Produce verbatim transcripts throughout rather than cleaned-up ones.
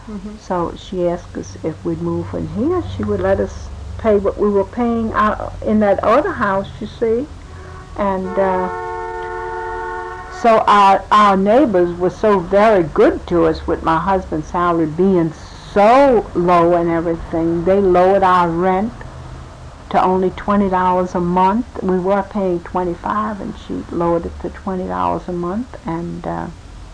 Mm-hmm. So she asked us if we'd move in here. She would let us pay what we were paying out in that other house, you see. And uh, so our, our neighbors were so very good to us with my husband's salary being so low and everything. They lowered our rent to only twenty dollars a month. We were paying twenty-five dollars, and she lowered it to twenty dollars a month. And uh,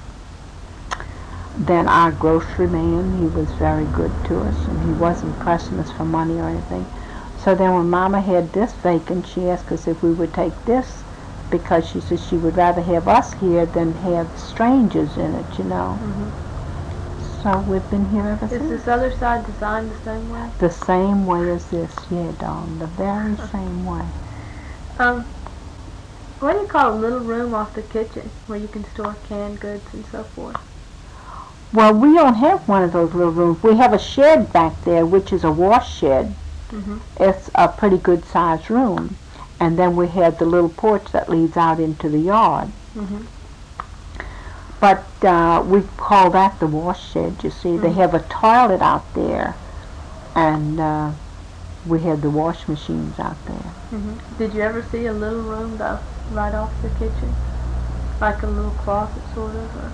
then our grocery man, he was very good to us, and he wasn't pressing us for money or anything. So then when Mama had this vacant, she asked us if we would take this, because she said she would rather have us here than have strangers in it, you know. Mm-hmm. So we've been here ever Is since. this other side designed the same way? The same way as this, yeah, Dawn, the very same way. Um, what do you call a little room off the kitchen where you can store canned goods and so forth? Well, we don't have one of those little rooms. We have a shed back there, which is a wash shed. Mm-hmm. It's a pretty good sized room. And then we have the little porch that leads out into the yard. Mm-hmm. But uh, we call that the wash shed, you see. Mm-hmm. They have a toilet out there, and uh, we have the wash machines out there. Mm-hmm. Did you ever see a little room though, right off the kitchen? Like a little closet sort of? Or?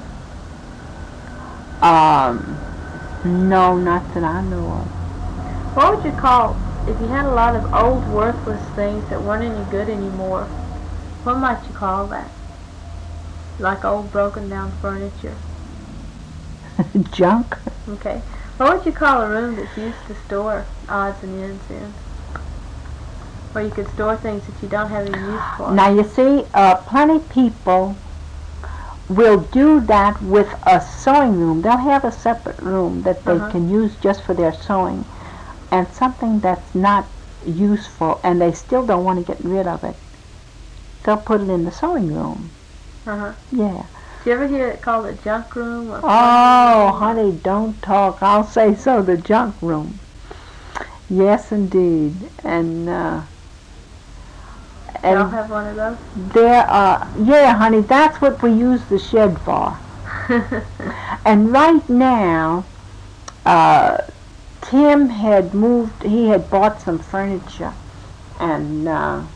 Um, no, not that I know of. What would you call, if you had a lot of old worthless things that weren't any good anymore, what might you call that? Like old broken down furniture? Junk? Okay. What would you call a room that's used to store odds and ends in? Where you could store things that you don't have any use for? Now you see, uh, plenty people will do that with a sewing room. They'll have a separate room that they Uh-huh. can use just for their sewing, and something that's not useful and they still don't want to get rid of it, they'll put it in the sewing room. Uh-huh. Yeah. Do you ever hear it called a junk room? Or Oh, room? honey, don't talk. I'll say so, the junk room. Yes, indeed. And uh, Y'all and have one of those? there are, yeah, honey, that's what we use the shed for. And right now, uh, Tim had moved, he had bought some furniture, and uh,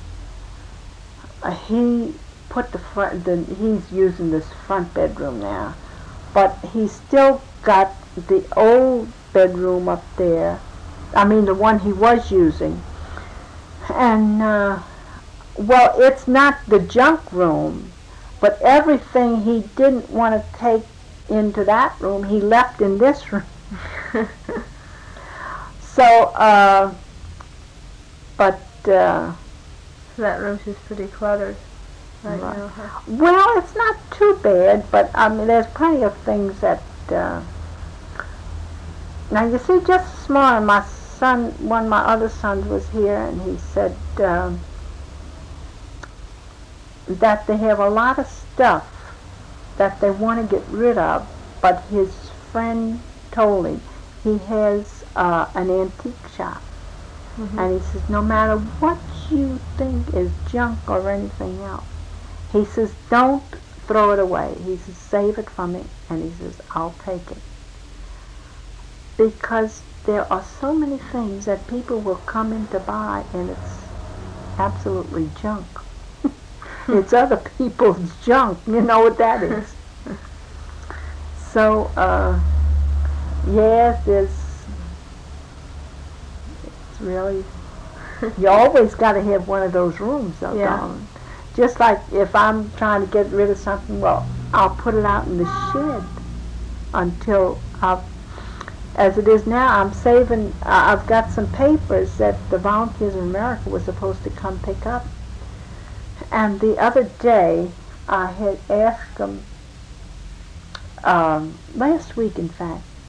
he put the front, the, he's using this front bedroom now, but he's still got the old bedroom up there, I mean the one he was using, and uh, well, it's not the junk room, but everything he didn't want to take into that room, he left in this room. So, uh, but, uh, So that room's just pretty cluttered right, Right. now. Huh? well, it's not too bad, but, I mean, there's plenty of things that, uh, now, you see, just this morning, my son, one of my other sons was here, and he said, um, that they have a lot of stuff that they want to get rid of, but his friend told him he has uh, an antique shop, Mm-hmm. and he says no matter what you think is junk or anything else, he says don't throw it away. He says save it for me, and he says I'll take it, because there are so many things that people will come in to buy, and it's absolutely junk. It's other people's junk, you know what that is. So, uh, yes, there's, it's really, you always got to have one of those rooms, though, Yeah. darling. Just like if I'm trying to get rid of something, well, I'll put it out in the shed until I've, as it is now, I'm saving, uh, I've got some papers that the Volunteers of America was supposed to come pick up. And the other day, I had asked them, um, last week in fact,